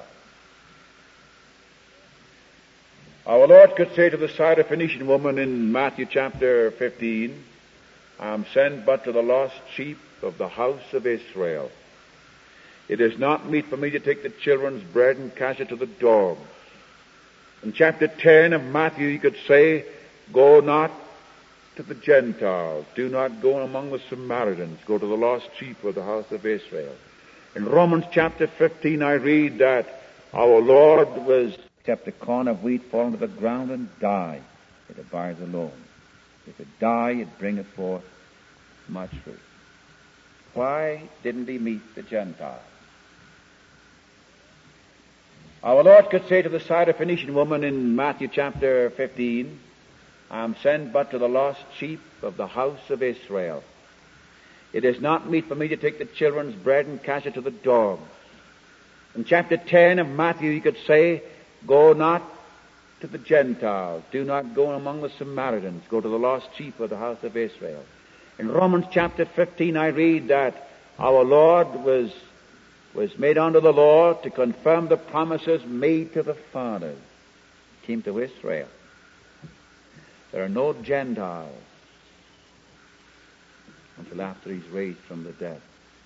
Our Lord could say to the Syrophoenician woman in Matthew chapter 15, I am sent but to the lost sheep of the house of Israel. It is not meet for me to take the children's bread and cast it to the dogs. In chapter 10 of Matthew, you could say, go not to the Gentiles. Do not go among the Samaritans. Go to the lost sheep of the house of Israel. In Romans chapter 15, I read that our Lord was except a corn of wheat fall into the ground and die. It abides alone. If it die, it bringeth forth much fruit. Why didn't he meet the Gentiles? Our Lord could say to the Syrophoenician woman in Matthew chapter 15, I am sent but to the lost sheep of the house of Israel. It is not meet for me to take the children's bread and cast it to the dogs. In chapter 10 of Matthew, you could say, go not to the Gentiles. Do not go among the Samaritans. Go to the lost sheep of the house of Israel. In Romans chapter 15, I read that our Lord was made unto the law to confirm the promises made to the fathers. He came to Israel. There are no Gentiles until after he's raised from the dead.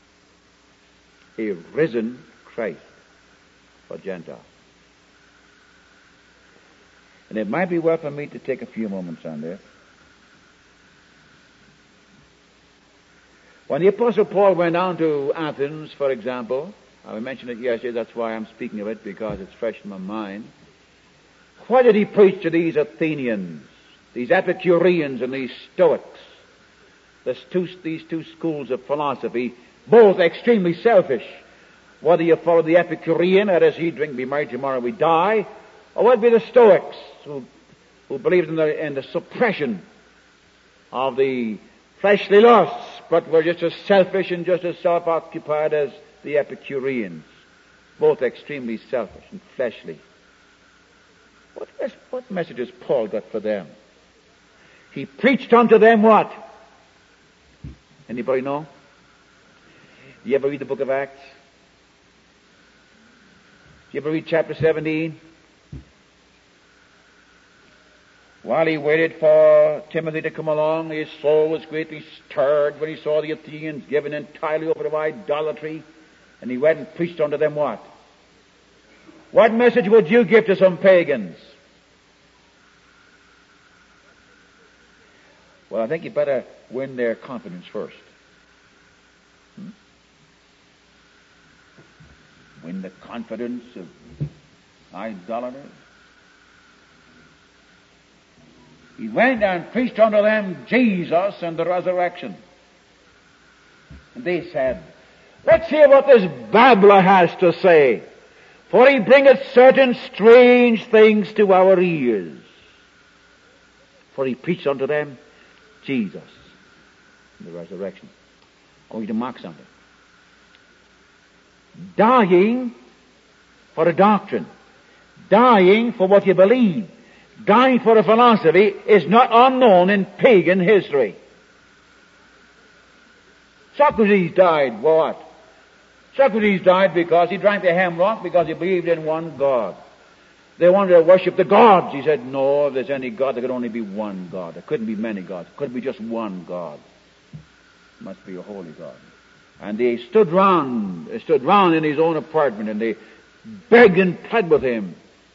A risen Christ for Gentiles. And it might be well for me to take a few moments on this. When the Apostle Paul went down to Athens, for example, I mentioned it yesterday, that's why I'm speaking of it, because it's fresh in my mind. Why did he preach to these Athenians, these Epicureans and these Stoics? These two schools of philosophy, both extremely selfish. Whether you follow the Epicurean, that is, he drink, be married, tomorrow we die, or whether it be the Stoics, who believed in the suppression of the fleshly lusts, but were just as selfish and just as self-occupied as the Epicureans. Both extremely selfish and fleshly. What message has Paul got for them? He preached unto them what? Anybody know? You ever read the book of Acts? You ever read chapter 17? While he waited for Timothy to come along, his soul was greatly stirred when he saw the Athenians given entirely over to idolatry, and he went and preached unto them what? What message would you give to some pagans? Well, I think you better win their confidence first. Win the confidence of idolaters. He went and preached unto them Jesus and the resurrection. And they said, let's hear what this babbler has to say, for he bringeth certain strange things to our ears. For he preached unto them Jesus and the resurrection. I want you to mark something. Dying for a doctrine, dying for what you believe, dying for a philosophy is not unknown in pagan history. Socrates died what? Socrates died because he drank the hemlock, because he believed in one God. They wanted to worship the gods. He said, no, if there's any God, there could only be one God. There couldn't be many gods. It couldn't be just one God. It must be a holy God. And they stood round in his own apartment, and they begged and pled with him.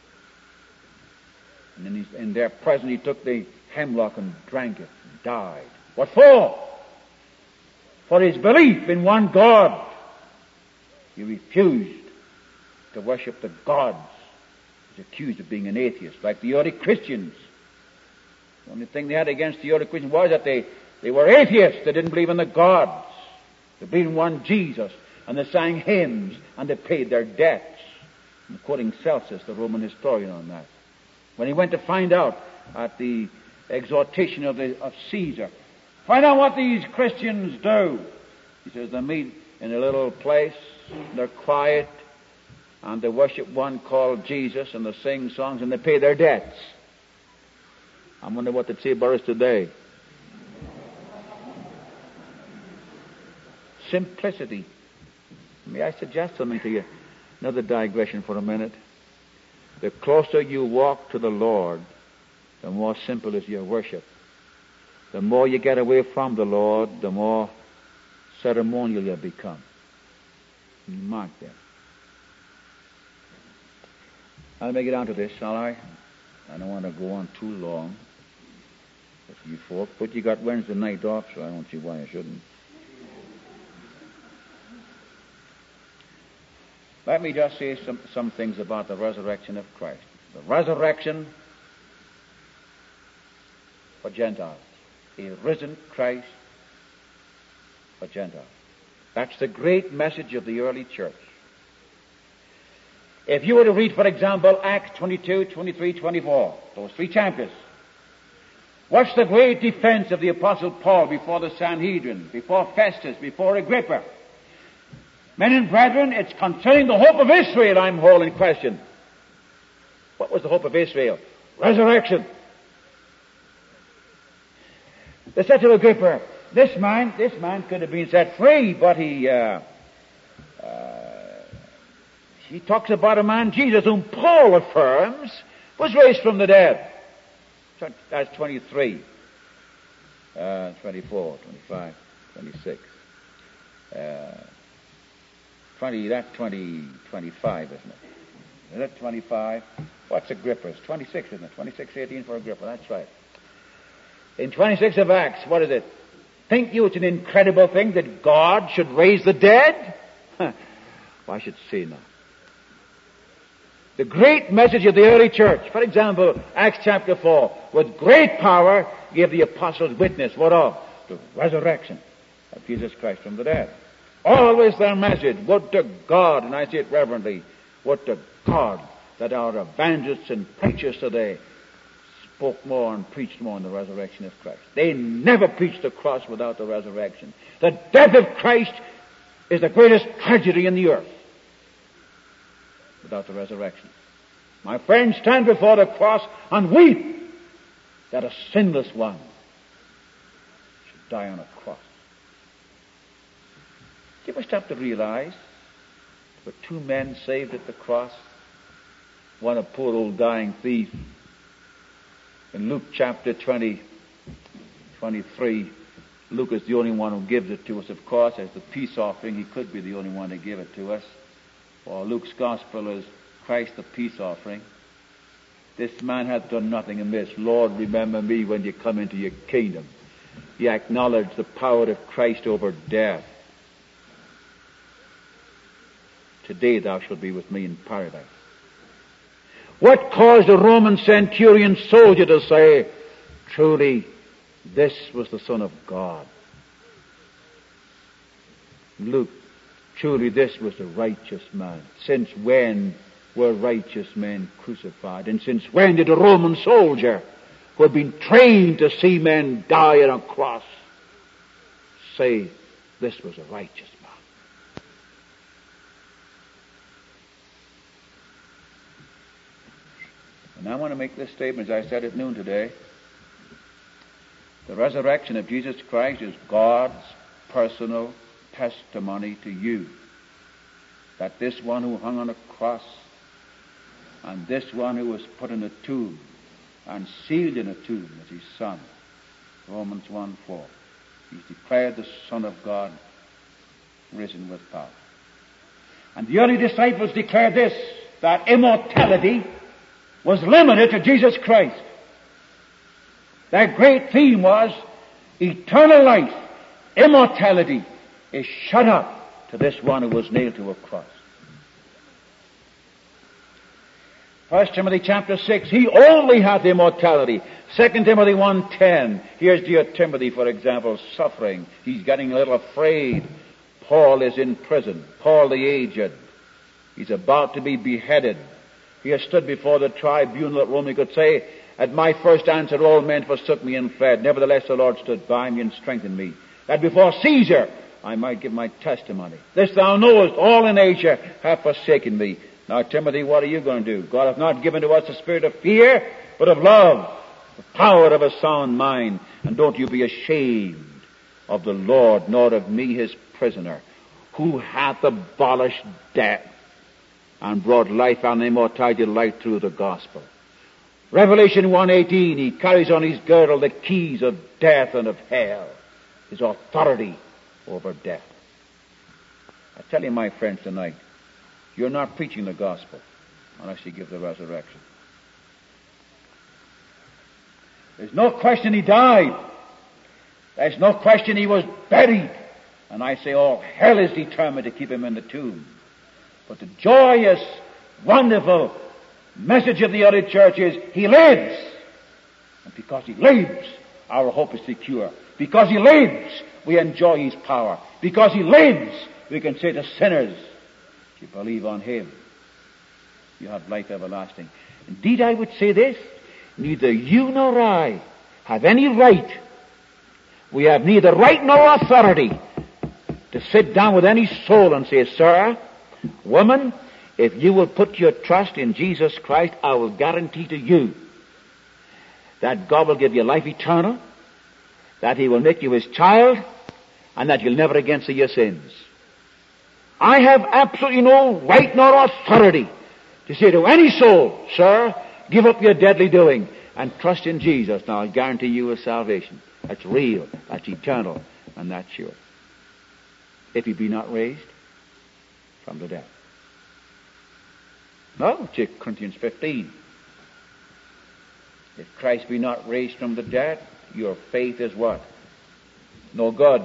And in their presence he took the hemlock and drank it and died. What for? For his belief in one God. He refused to worship the gods. He was accused of being an atheist, like the early Christians. The only thing they had against the early Christians was that they were atheists. They didn't believe in the gods. They believed in one Jesus. And they sang hymns and they paid their debts. I'm quoting Celsus, the Roman historian, on that. When he went to find out at the exhortation of Caesar, find out what these Christians do. He says they meet in a little place, they're quiet, and they worship one called Jesus, and they sing songs, and they pay their debts. I wonder what they'd say about us today. Simplicity. May I suggest something to you? Another digression for a minute. The closer you walk to the Lord, the more simple is your worship. the more you get away from the Lord, the more ceremonial you become. You mark that. I'll make it down to this, shall I? I don't want to go on too long with you folk, but you got Wednesday night off, so I don't see why I shouldn't. Let me just say some things about the resurrection of Christ. The resurrection for Gentiles. A risen Christ for Gentiles. That's the great message of the early church. If you were to read, for example, Acts 22, 23, 24, those three chapters, what's the great defense of the Apostle Paul before the Sanhedrin, before Festus, before Agrippa? Men and brethren, it's concerning the hope of Israel I'm holding in question. What was the hope of Israel? Resurrection. They said to Agrippa, this man could have been set free, but he talks about a man, Jesus, whom Paul affirms was raised from the dead. That's 23, 24, 25, 26. 25, isn't it? Is it 25? What's Agrippa's? 26, isn't it? 26:18 for Agrippa, that's right. In 26 of Acts, what is it? Think you it's an incredible thing that God should raise the dead? Well, I should say not. The great message of the early church, for example, Acts chapter 4, with great power gave the apostles witness, what of? The resurrection of Jesus Christ from the dead. Always their message, would to God, and I say it reverently, would to God that our evangelists and preachers today spoke more and preached more on the resurrection of Christ. They never preached the cross without the resurrection. The death of Christ is the greatest tragedy in the earth without the resurrection. My friends, stand before the cross and weep that a sinless one should die on a cross. Do you ever stop to realize there were two men saved at the cross? One a poor old dying thief. In Luke chapter 23, Luke is the only one who gives it to us, of course, as the peace offering. He could be the only one to give it to us. For Luke's gospel is Christ the peace offering. This man hath done nothing amiss. Lord, remember me when you come into your kingdom. He acknowledged the power of Christ over death. Today thou shalt be with me in paradise. What caused the Roman centurion soldier to say, truly, this was the Son of God? Luke, truly this was the righteous man. Since when were righteous men crucified? And since when did a Roman soldier, who had been trained to see men die on a cross, say this was a righteous man? And I want to make this statement, as I said at noon today. The resurrection of Jesus Christ is God's personal testimony to you that this one who hung on a cross and this one who was put in a tomb and sealed in a tomb as his Son, Romans 1:4, he's declared the Son of God risen with power. And the early disciples declared this, that immortality was limited to Jesus Christ. Their great theme was eternal life, immortality is shut up to this one who was nailed to a cross. 1 Timothy chapter 6, he only hath immortality. 2 Timothy 1:10, here's dear Timothy, for example, suffering. He's getting a little afraid. Paul is in prison. Paul the aged. He's about to be beheaded. He has stood before the tribunal at Rome. He could say, at my first answer all men forsook me and fled. Nevertheless the Lord stood by me and strengthened me, that before Caesar I might give my testimony. This thou knowest, all in Asia have forsaken me. Now Timothy, what are you going to do? God hath not given to us a spirit of fear, but of love, the power of a sound mind. And don't you be ashamed of the Lord, nor of me his prisoner, who hath abolished death and brought life and immortality to light through the gospel. Revelation 1:18, he carries on his girdle the keys of death and of hell, his authority over death. I tell you, my friends, tonight, you're not preaching the gospel unless you give the resurrection. There's no question he died. There's no question he was buried. And I say all hell is determined to keep him in the tomb. But the joyous, wonderful message of the early church is he lives. And because he lives, our hope is secure. Because he lives, we enjoy his power. Because he lives, we can say to sinners, if you believe on him, you have life everlasting. Indeed, I would say this, neither you nor I have any right. We have neither right nor authority to sit down with any soul and say, sir, woman, if you will put your trust in Jesus Christ, I will guarantee to you that God will give you life eternal, that he will make you his child, and that you'll never again see your sins. I have absolutely no right nor authority to say to any soul, sir, give up your deadly doing and trust in Jesus. Now I'll guarantee you a salvation. That's real, that's eternal, and that's sure. If he be not raised from the dead. No, 2 Corinthians 15. If Christ be not raised from the dead, your faith is what? No good.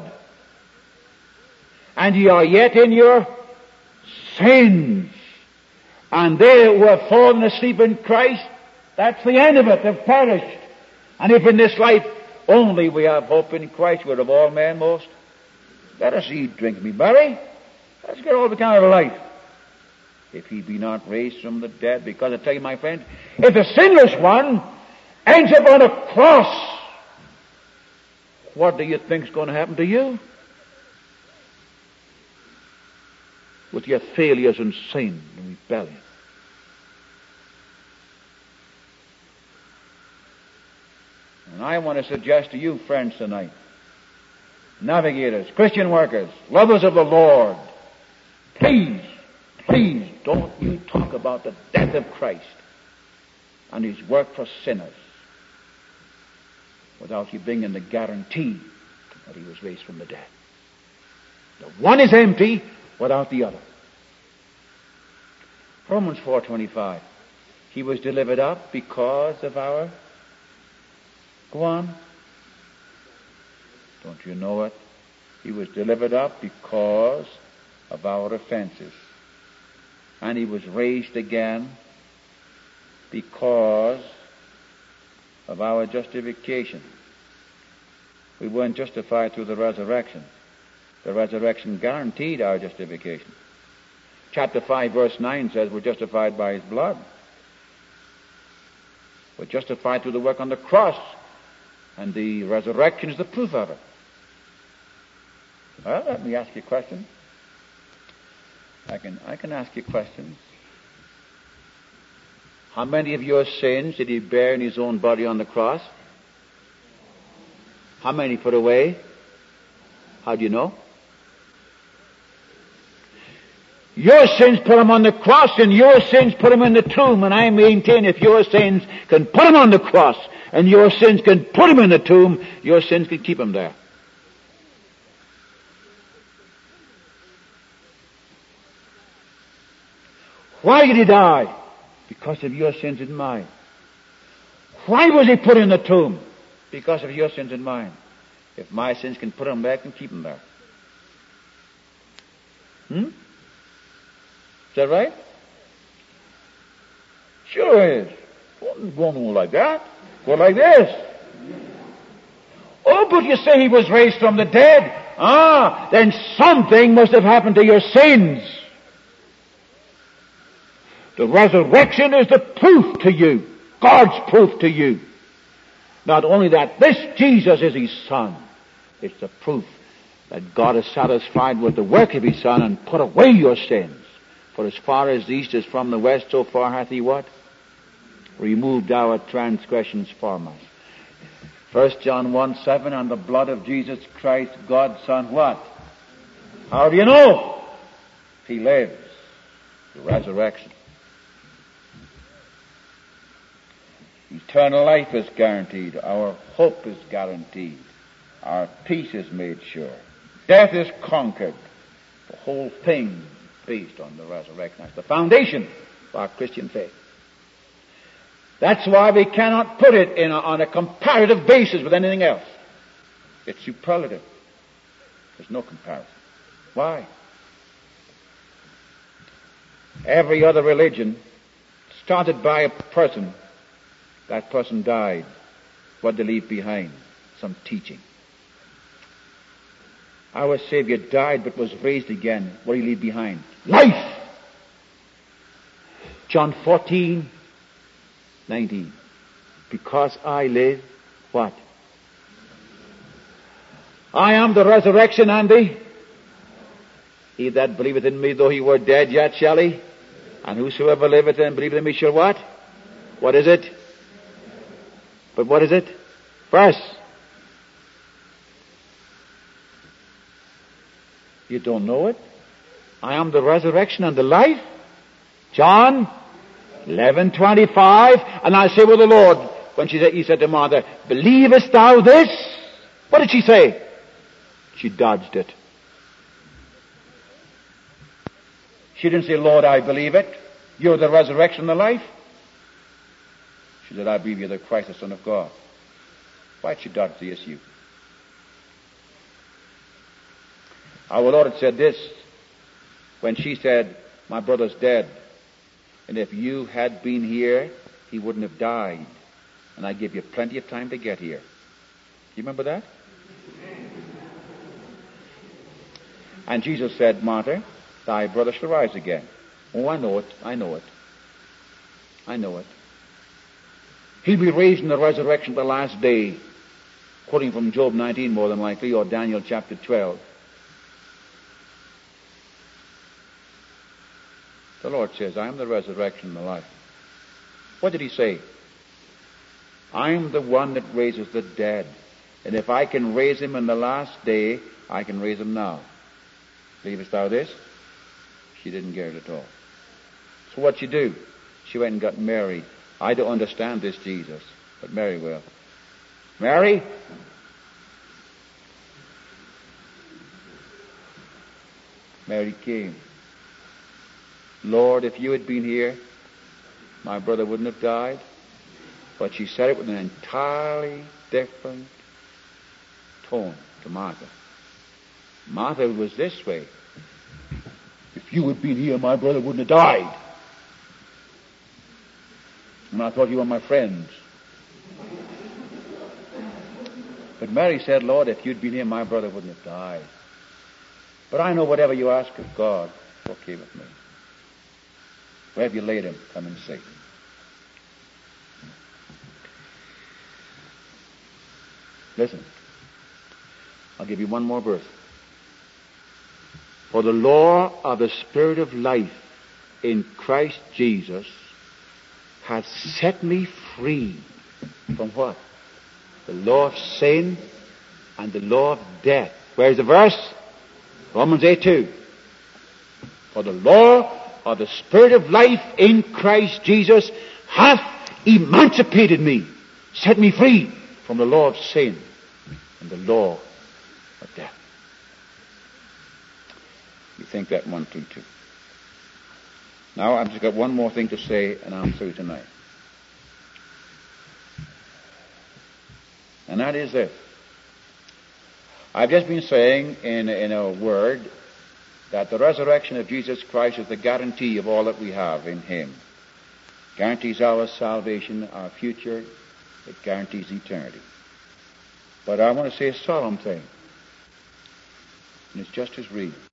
And ye are yet in your sins. And they who have fallen asleep in Christ, that's the end of it. They've perished. And if in this life only we have hope in Christ, we're of all men most. Let us eat, drink, and be merry. Let's get all the kind of life. If he be not raised from the dead, because I tell you, my friend, if the sinless one ends up on a cross, what do you think is going to happen to you? With your failures and sin and rebellion. And I want to suggest to you, friends, tonight, navigators, Christian workers, lovers of the Lord, please don't you talk about the death of Christ and his work for sinners without you bringing the guarantee that he was raised from the dead. The one is empty without the other. Romans 4:25. He was delivered up because of our... Go on. Don't you know it? He was delivered up because of our offenses. And he was raised again because of our justification. We weren't justified through the resurrection. The resurrection guaranteed our justification. Chapter 5, verse 9 says we're justified by his blood. We're justified through the work on the cross. And the resurrection is the proof of it. Well, let me ask you a question. I can ask you questions. How many of your sins did he bear in his own body on the cross? How many put away? How do you know? Your sins put him on the cross, and your sins put him in the tomb. And I maintain if your sins can put him on the cross, and your sins can put him in the tomb, your sins can keep him there. Why did he die? Because of your sins and mine. Why was he put in the tomb? Because of your sins and mine. If my sins can put him back and keep him there. Is that right? Sure is. Don't go like that. Go like this. Oh, but you say he was raised from the dead. Then something must have happened to your sins. The resurrection is the proof to you, God's proof to you. Not only that this Jesus is his Son, it's the proof that God is satisfied with the work of his Son and put away your sins. For as far as the east is from the west, so far hath he what? Removed our transgressions from us. 1 John 1:7, and the blood of Jesus Christ, God's Son, what? How do you know? He lives. The resurrection. Eternal life is guaranteed. Our hope is guaranteed. Our peace is made sure. Death is conquered. The whole thing based on the resurrection. That's the foundation of our Christian faith. That's why we cannot put it on a comparative basis with anything else. It's superlative. There's no comparison. Why? Every other religion started by a person. That person died. What did they leave behind? Some teaching. Our Savior died but was raised again. What did he leave behind? Life! John 14:19. Because I live, what? I am the resurrection and the... He that believeth in me, though he were dead, yet shall he. And whosoever liveth and believeth in me shall what? What is it? But what is it? Verse. You don't know it? I am the resurrection and the life. John 11:25. And I say with the Lord, when he said to Martha, believest thou this? What did she say? She dodged it. She didn't say, Lord, I believe it. You're the resurrection and the life. She said, I believe you're the Christ, the Son of God. Why did she dodge the issue? Our Lord had said this when she said, my brother's dead. And if you had been here, he wouldn't have died. And I give you plenty of time to get here. Do you remember that? And Jesus said, Martha, thy brother shall rise again. Oh, I know it. I know it. I know it. He'll be raised in the resurrection of the last day. Quoting from Job 19 more than likely, or Daniel chapter 12. The Lord says, I am the resurrection and the life. What did he say? I am the one that raises the dead. And if I can raise him in the last day, I can raise him now. Believest thou this? She didn't get it at all. So what'd she do? She went and got Mary. I don't understand this Jesus, but Mary will. Mary? Mary came. Lord, if you had been here, my brother wouldn't have died. But she said it with an entirely different tone to Martha. Martha was this way. If you had been here, my brother wouldn't have died. And I thought you were my friends. But Mary said, Lord, if you'd been here, my brother wouldn't have died. But I know whatever you ask of God, it's okay with me. Where have you laid him? Come and see. Listen. I'll give you one more verse. For the law of the Spirit of life in Christ Jesus has set me free from what? The law of sin and the law of death. Where's the verse? Romans 8:2. For the law of the Spirit of life in Christ Jesus hath emancipated me, set me free from the law of sin and the law of death. You think that one through too. Now I've just got one more thing to say and I'm through tonight. And that is this. I've just been saying in a word that the resurrection of Jesus Christ is the guarantee of all that we have in Him. Guarantees our salvation, our future. It guarantees eternity. But I want to say a solemn thing. And it's just as real.